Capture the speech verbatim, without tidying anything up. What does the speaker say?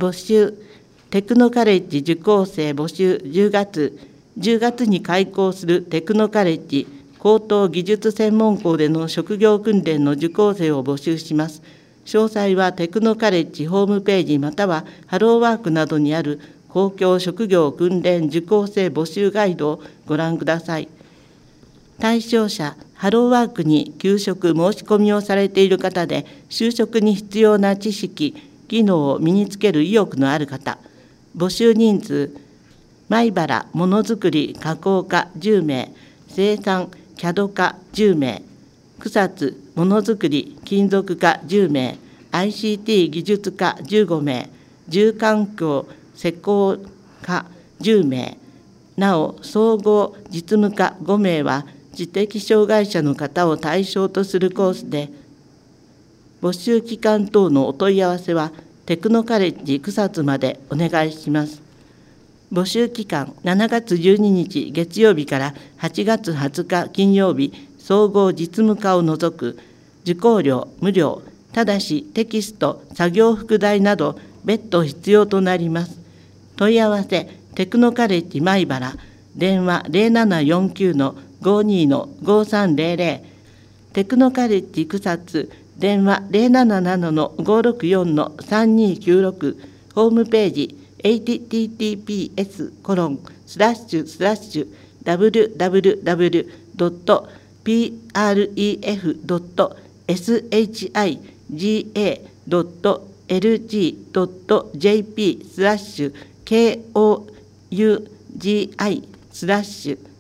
募集、テクノカレッジ受講生募集じゅうがつ、じゅうがつに開校するテクノカレッジ高等技術専門校での職業訓練の受講生を募集します。詳細はテクノカレッジホームページまたはハローワークなどにある公共職業訓練受講生募集ガイドをご覧ください。対象者、ハローワークに求職申し込みをされている方で、就職に必要な知識、技能を身につける意欲のある方、募集人数、米原ものづくり加工課じゅうめい、生産キャド課じゅうめい、草津ものづくり金属課じゅうめい、アイシーティー 技術課じゅうごめい、住環境施工課じゅうめい、なお総合実務課ごめいは知的障害者の方を対象とするコースで、募集期間等のお問い合わせはテクノカレッジ草津までお願いします。募集期間しちがつじゅうににち月曜日からはちがつはつか金曜日、総合実務課を除く。受講料無料、ただしテキスト、作業服代など別途必要となります。問い合わせ、テクノカレッジ米原、電話 ゼロななよんきゅうのごにのごさんゼロゼロ、テクノカレッジ草津、電話 ゼロなななのごろくよんのさんにきゅうろく、ホームページ、エイチティーティーピーエスコロンスラッシュスラッシュダブリュダブリュダブリュドットピーアールイーエフドットエスエイチアイジーエードットエルジードットジェーピースラッシュケーオーユージーアイスラッシュ